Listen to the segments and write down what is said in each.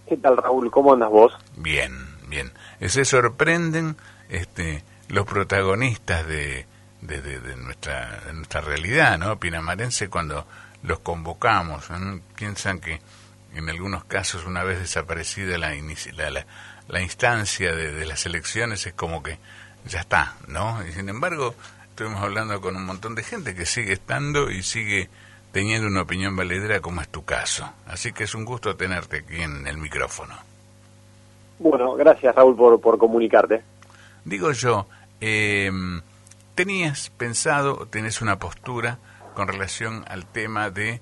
¿Qué tal, Raúl? ¿Cómo andas vos? Bien, bien. Se sorprenden los protagonistas de nuestra realidad, ¿no? Pinamarense, cuando los convocamos, ¿no? Piensan que en algunos casos, una vez desaparecida la instancia de las elecciones, es como que ya está, ¿no? Y sin embargo, estuvimos hablando con un montón de gente que sigue estando y sigue teniendo una opinión valedera, como es tu caso. Así que es un gusto tenerte aquí en el micrófono. Bueno, gracias, Raúl, por comunicarte. Digo yo, ¿tenías pensado, tenés una postura con relación al tema de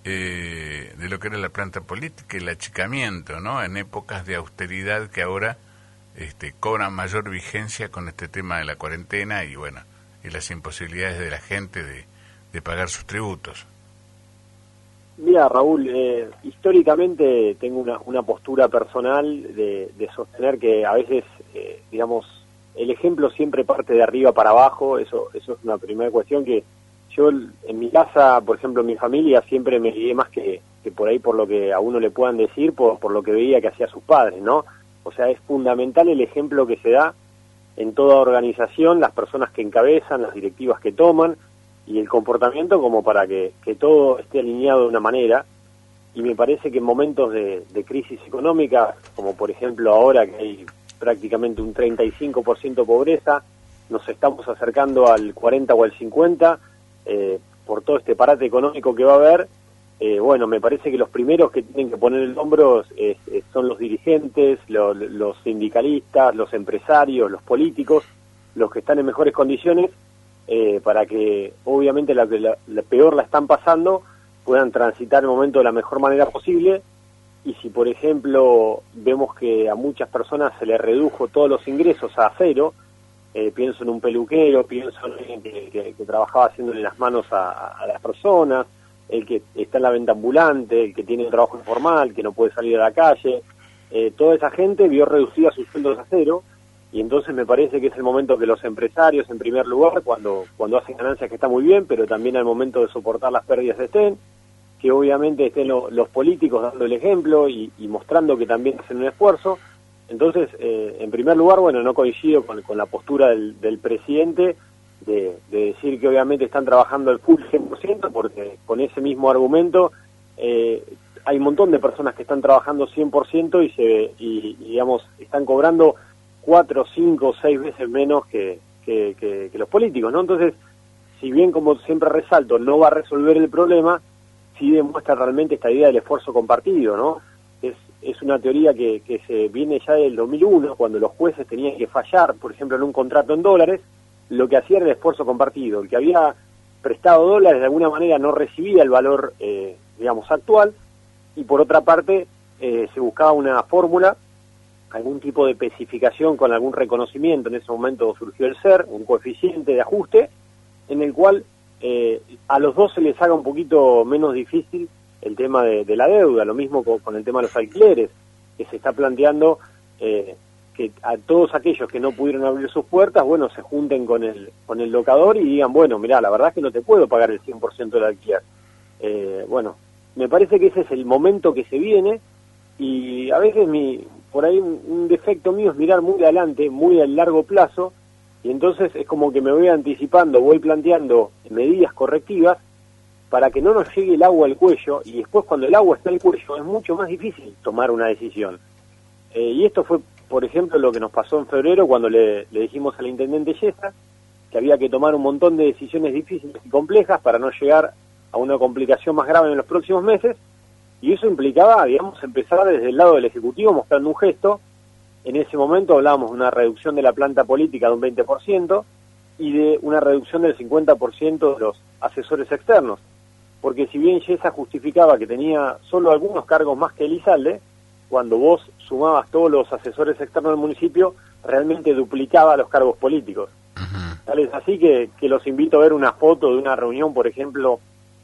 lo que era la planta política y el achicamiento, ¿no? En épocas de austeridad que ahora cobran mayor vigencia con este tema de la cuarentena y, bueno, y las imposibilidades de la gente de pagar sus tributos? Mira, Raúl, históricamente tengo una postura personal de sostener que a veces, digamos, el ejemplo siempre parte de arriba para abajo. Eso es una primera cuestión que yo en mi casa, por ejemplo, en mi familia, siempre me guié más que por ahí por lo que a uno le puedan decir, por lo que veía que hacía sus padres, ¿no? O sea, es fundamental el ejemplo que se da en toda organización, las personas que encabezan, las directivas que toman, y el comportamiento como para que todo esté alineado de una manera. Y me parece que en momentos de crisis económica, como por ejemplo ahora que hay prácticamente un 35% de pobreza, nos estamos acercando al 40 o al 50, por todo este parate económico que va a haber. Bueno, me parece que los primeros que tienen que poner el hombro son los dirigentes, los sindicalistas, los empresarios, los políticos, los que están en mejores condiciones, para que obviamente la peor la están pasando puedan transitar el momento de la mejor manera posible. Y si por ejemplo vemos que a muchas personas se les redujo todos los ingresos a cero, pienso en un peluquero, pienso en alguien que trabajaba haciéndole las manos a las personas, el que está en la venta ambulante, el que tiene un trabajo informal, que no puede salir a la calle, toda esa gente vio reducida sus sueldos a cero. Y entonces me parece que es el momento que los empresarios, en primer lugar, cuando hacen ganancias, que está muy bien, pero también al momento de soportar las pérdidas estén, que obviamente estén los políticos dando el ejemplo y mostrando que también hacen un esfuerzo. Entonces, en primer lugar, bueno, no coincido con la postura del presidente de decir que obviamente están trabajando el full 100%, porque con ese mismo argumento hay un montón de personas que están trabajando 100% y digamos, están cobrando 4, 5, 6 veces menos que los políticos, ¿no? Entonces, si bien, como siempre resalto, no va a resolver el problema, sí demuestra realmente esta idea del esfuerzo compartido, ¿no? Es una teoría que se viene ya del 2001, cuando los jueces tenían que fallar, por ejemplo, en un contrato en dólares, lo que hacía era el esfuerzo compartido. El que había prestado dólares de alguna manera no recibía el valor, digamos, actual, y por otra parte se buscaba una fórmula, algún tipo de especificación con algún reconocimiento. En ese momento surgió el SER, un coeficiente de ajuste, en el cual a los dos se les haga un poquito menos difícil el tema de la deuda. Lo mismo con el tema de los alquileres, que se está planteando que a todos aquellos que no pudieron abrir sus puertas, bueno, se junten con el locador y digan, bueno, mirá, la verdad es que no te puedo pagar el 100% del alquiler. Bueno, me parece que ese es el momento que se viene, y a veces por ahí un defecto mío es mirar muy adelante, muy a largo plazo, y entonces es como que me voy anticipando, voy planteando medidas correctivas para que no nos llegue el agua al cuello, y después cuando el agua está al cuello es mucho más difícil tomar una decisión. Y esto fue, por ejemplo, lo que nos pasó en febrero cuando le dijimos al intendente Yesa que había que tomar un montón de decisiones difíciles y complejas para no llegar a una complicación más grave en los próximos meses. Y eso implicaba, digamos, empezar desde el lado del Ejecutivo mostrando un gesto. En ese momento hablábamos de una reducción de la planta política de un 20% y de una reducción del 50% de los asesores externos. Porque si bien Yesa justificaba que tenía solo algunos cargos más que Elizalde, cuando vos sumabas todos los asesores externos del municipio, realmente duplicaba los cargos políticos. Tal es así que los invito a ver una foto de una reunión, por ejemplo,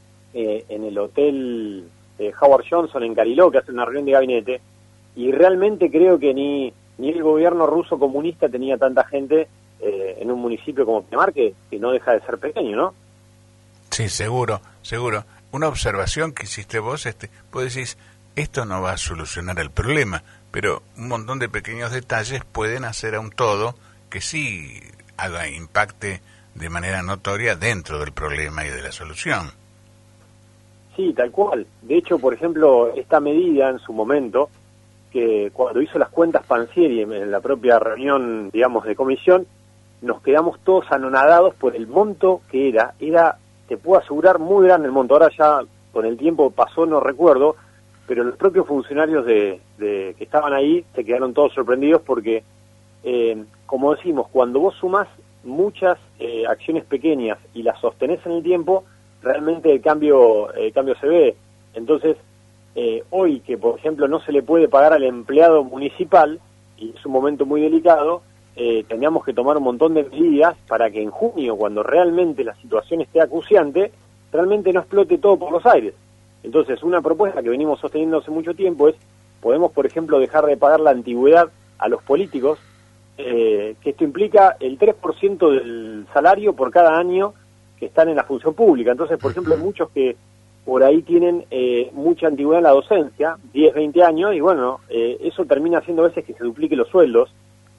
en el hotel Howard Johnson en Cariló, que hace una reunión de gabinete, y realmente creo que ni el gobierno ruso comunista tenía tanta gente en un municipio como Pinamar, que no deja de ser pequeño, ¿no? Sí, seguro. Una observación que hiciste vos, vos decís, esto no va a solucionar el problema, pero un montón de pequeños detalles pueden hacer a un todo que sí impacte de manera notoria dentro del problema y de la solución. Sí, tal cual. De hecho, por ejemplo, esta medida en su momento, que cuando hizo las cuentas Pansieri en la propia reunión, digamos, de comisión, nos quedamos todos anonadados por el monto que era, te puedo asegurar, muy grande el monto. Ahora ya con el tiempo pasó, no recuerdo, pero los propios funcionarios que estaban ahí se quedaron todos sorprendidos porque, como decimos, cuando vos sumás muchas acciones pequeñas y las sostenés en el tiempo, realmente el cambio se ve. Entonces, hoy que, por ejemplo, no se le puede pagar al empleado municipal, y es un momento muy delicado, tendríamos que tomar un montón de medidas para que en junio, cuando realmente la situación esté acuciante, realmente no explote todo por los aires. Entonces, una propuesta que venimos sosteniendo hace mucho tiempo es, podemos, por ejemplo, dejar de pagar la antigüedad a los políticos, que esto implica el 3% del salario por cada año que están en la función pública. Entonces, por ejemplo, hay muchos que por ahí tienen mucha antigüedad en la docencia, 10, 20 años, y bueno, eso termina haciendo a veces que se duplique los sueldos,